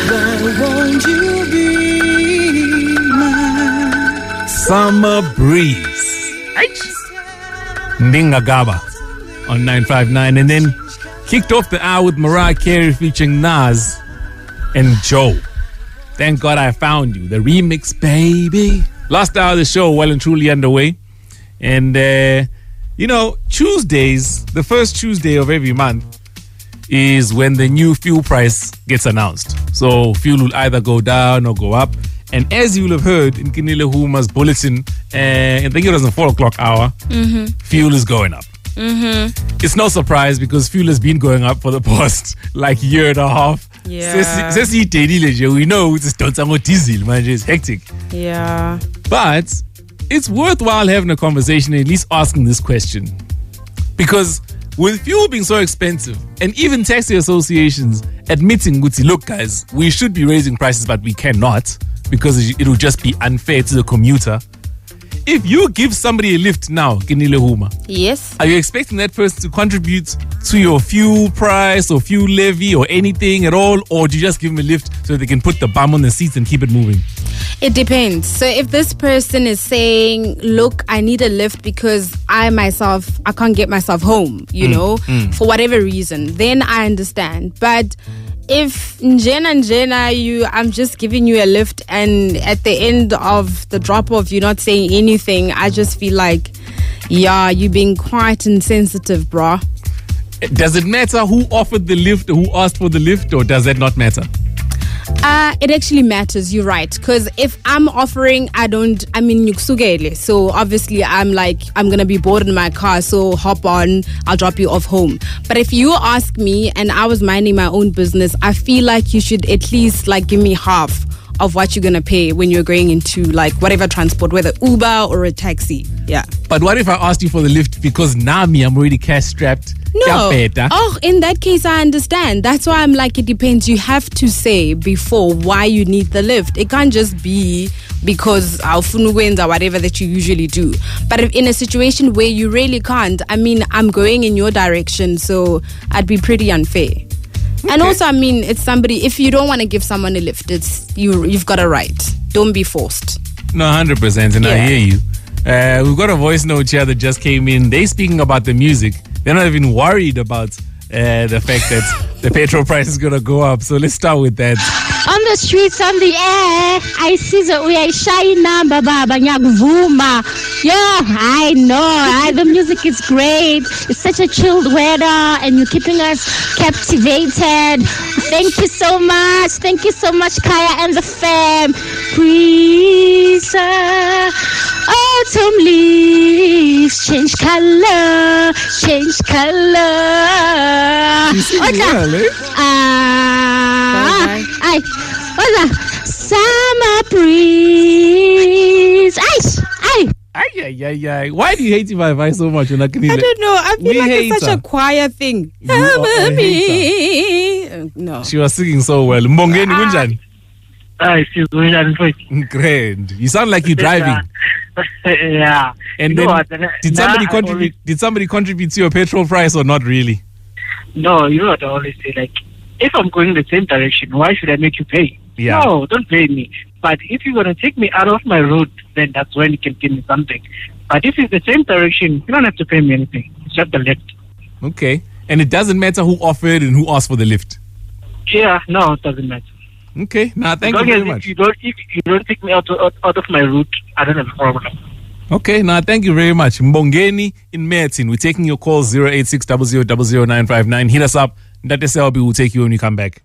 Why won't you be mine? Summer Breeze. Ndinga Gaba on 959. And then kicked off the hour with Mariah Carey featuring Nas and Joe. Thank God I Found You. The remix, baby. Last hour of the show well and truly underway. And, Tuesdays, the first Tuesday of every month, is when the new fuel price gets announced. So fuel will either go down or go up. And as you will have heard in Kinile Huma's bulletin, I think it was in 4 o'clock hour, fuel is going up. It's no surprise because fuel has been going up for the past year and a half. Yeah. We know it's diesel, man. It's hectic. Yeah. But it's worthwhile having a conversation and at least asking this question. Because with fuel being so expensive and even taxi associations admitting, look guys, we should be raising prices but we cannot because it will just be unfair to the commuter. If you give somebody a lift now, Kinile Huma, yes, are you expecting that person to contribute to your fuel price or fuel levy or anything at all? Or do you just give them a lift so they can put the bum on the seats and keep it moving? It depends. So if this person is saying, look, I need a lift because I can't get myself home, for whatever reason, then I understand. But if Njena, I'm just giving you a lift and at the end of the drop-off, you're not saying anything, I just feel like, you're being quite insensitive, bruh. Does it matter who offered the lift or who asked for the lift, or does that not matter? It actually matters, you're right. Because if I'm offering, Yuksugele. So obviously I'm going to be bored in my car, so hop on, I'll drop you off home. But if you ask me and I was minding my own business, I feel like you should at least give me half of what you're going to pay when you're going into whatever transport, whether Uber or a taxi. Yeah. But what if I asked you for the lift because I'm already cash strapped? No. Oh, in that case, I understand. That's why I'm it depends. You have to say before why you need the lift. It can't just be because wins or whatever that you usually do. But if in a situation where you really can't, I'm going in your direction, so I'd be pretty unfair. Okay. And also, it's somebody, if you don't want to give someone a lift, you've got a right. Don't be forced. No, 100%, and I hear you. We've got a voice note here that just came in. They're speaking about the music. They're not even worried about the fact that the petrol price is going to go up. So let's start with that. On the streets, on the air, I see that we are shy number, baba, nyakuvuma. Yeah, I know. The music is great. It's such a chilled weather, and you're keeping us captivated. Thank you so much. Thank you so much, Kaya and the fam. Please, autumn leaves change color, change color. What's that? Summer breeze. Why do you hate my voice so much? I don't know. I feel it's such a choir thing. No. She was singing so well. Mbongeni kunjani? She's doing great. You sound like you're driving. Yeah. And then, did somebody contribute to your petrol price or not really? No, you know what I always say, if I'm going the same direction, why should I make you pay? Yeah. No, don't pay me. But if you're going to take me out of my route, then that's when you can give me something. But if it's the same direction, you don't have to pay me anything. It's just the lift. Okay. And it doesn't matter who offered and who asked for the lift? Yeah, no, it doesn't matter. Okay. Thank you very much. If you don't take me out of my route, I don't have a problem. Okay, thank you very much. Mbongeni in Merton. We're taking your calls 086 000959. Hit us up. Ndate Selby will take you when you come back.